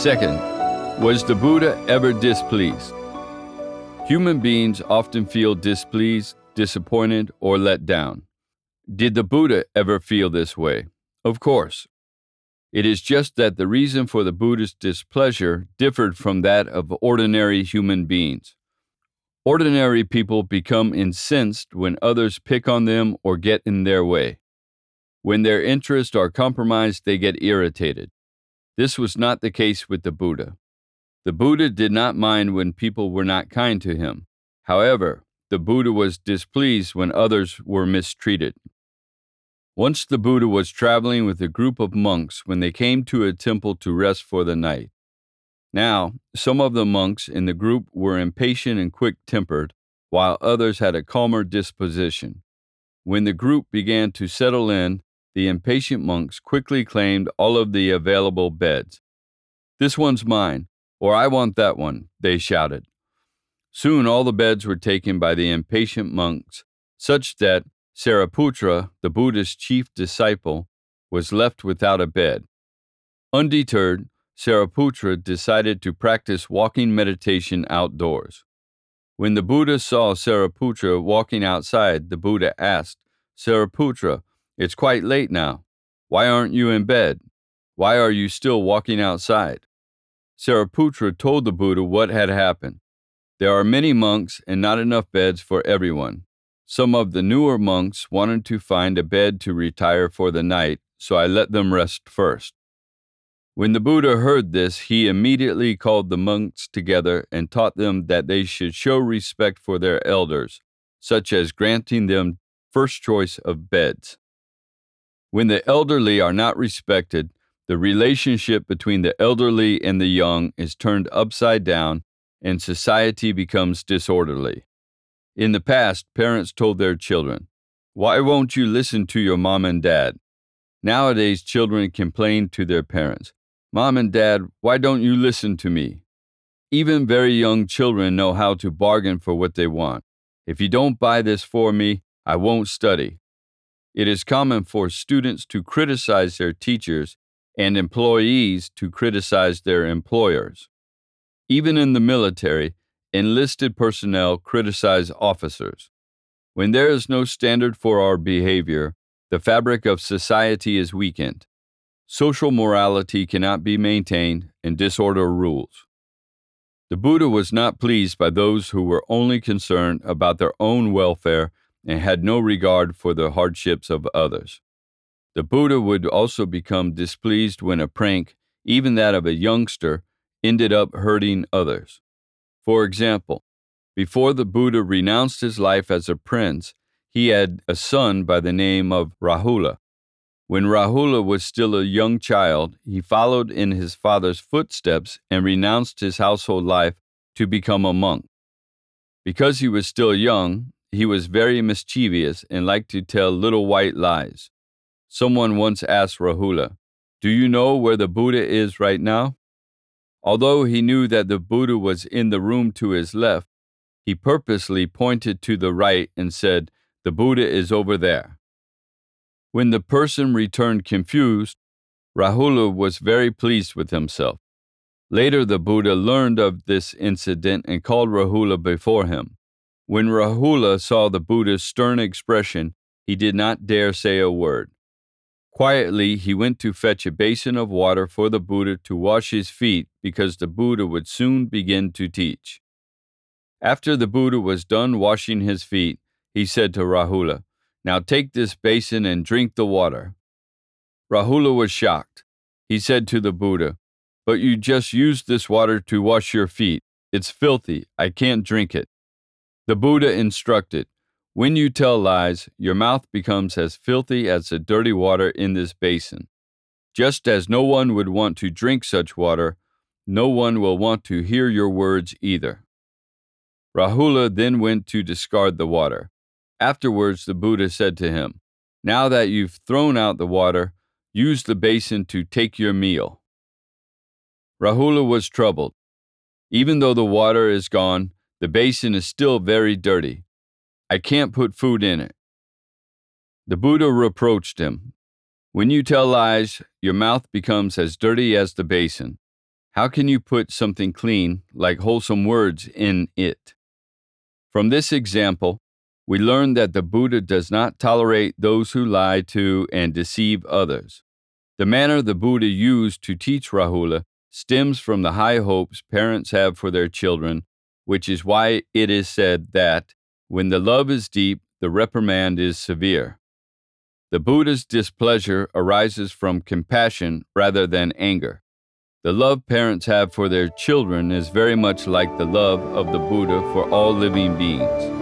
Second, was the Buddha ever displeased? Human beings often feel displeased, disappointed, or let down. Did the Buddha ever feel this way? Of course. It is just that the reason for the Buddha's displeasure differed from that of ordinary human beings. Ordinary people become incensed when others pick on them or get in their way. When their interests are compromised, they get irritated. This was not the case with the Buddha. The Buddha did not mind when people were not kind to him. However, the Buddha was displeased when others were mistreated. Once the Buddha was traveling with a group of monks when they came to a temple to rest for the night. Now, some of the monks in the group were impatient and quick-tempered, while others had a calmer disposition. When the group began to settle in, the impatient monks quickly claimed all of the available beds. "This one's mine," or "I want that one," they shouted. Soon all the beds were taken by the impatient monks, such that Sariputra, the Buddha's chief disciple, was left without a bed. Undeterred, Sariputra decided to practice walking meditation outdoors. When the Buddha saw Sariputra walking outside, the Buddha asked, "Sariputra, it's quite late now. Why aren't you in bed? Why are you still walking outside?" Sariputra told the Buddha what had happened. "There are many monks and not enough beds for everyone. Some of the newer monks wanted to find a bed to retire for the night, so I let them rest first." When the Buddha heard this, he immediately called the monks together and taught them that they should show respect for their elders, such as granting them first choice of beds. When the elderly are not respected, the relationship between the elderly and the young is turned upside down, and society becomes disorderly. In the past, parents told their children, "Why won't you listen to your mom and dad?" Nowadays, children complain to their parents, "Mom and Dad, why don't you listen to me?" Even very young children know how to bargain for what they want. "If you don't buy this for me, I won't study." It is common for students to criticize their teachers and employees to criticize their employers. Even in the military, enlisted personnel criticize officers. When there is no standard for our behavior, the fabric of society is weakened. Social morality cannot be maintained, and disorder rules. The Buddha was not pleased by those who were only concerned about their own welfare and had no regard for the hardships of others. The Buddha would also become displeased when a prank, even that of a youngster, ended up hurting others. For example, before the Buddha renounced his life as a prince, he had a son by the name of Rahula. When Rahula was still a young child, he followed in his father's footsteps and renounced his household life to become a monk. Because he was still young, he was very mischievous and liked to tell little white lies. Someone once asked Rahula, "Do you know where the Buddha is right now?" Although he knew that the Buddha was in the room to his left, he purposely pointed to the right and said, "The Buddha is over there." When the person returned confused, Rahula was very pleased with himself. Later, the Buddha learned of this incident and called Rahula before him. When Rahula saw the Buddha's stern expression, he did not dare say a word. Quietly, he went to fetch a basin of water for the Buddha to wash his feet because the Buddha would soon begin to teach. After the Buddha was done washing his feet, he said to Rahula, "Now take this basin and drink the water." Rahula was shocked. He said to the Buddha, "But you just used this water to wash your feet. It's filthy. I can't drink it." The Buddha instructed, "When you tell lies, your mouth becomes as filthy as the dirty water in this basin. Just as no one would want to drink such water, no one will want to hear your words either." Rahula then went to discard the water. Afterwards, the Buddha said to him, "Now that you've thrown out the water, use the basin to take your meal." Rahula was troubled. "Even though the water is gone, the basin is still very dirty. I can't put food in it." The Buddha reproached him, "When you tell lies, your mouth becomes as dirty as the basin. How can you put something clean, like wholesome words, in it? From this example, we learn that the Buddha does not tolerate those who lie to and deceive others. The manner the Buddha used to teach Rahula stems from the high hopes parents have for their children, which is why it is said that, when the love is deep, the reprimand is severe. The Buddha's displeasure arises from compassion rather than anger. The love parents have for their children is very much like the love of the Buddha for all living beings.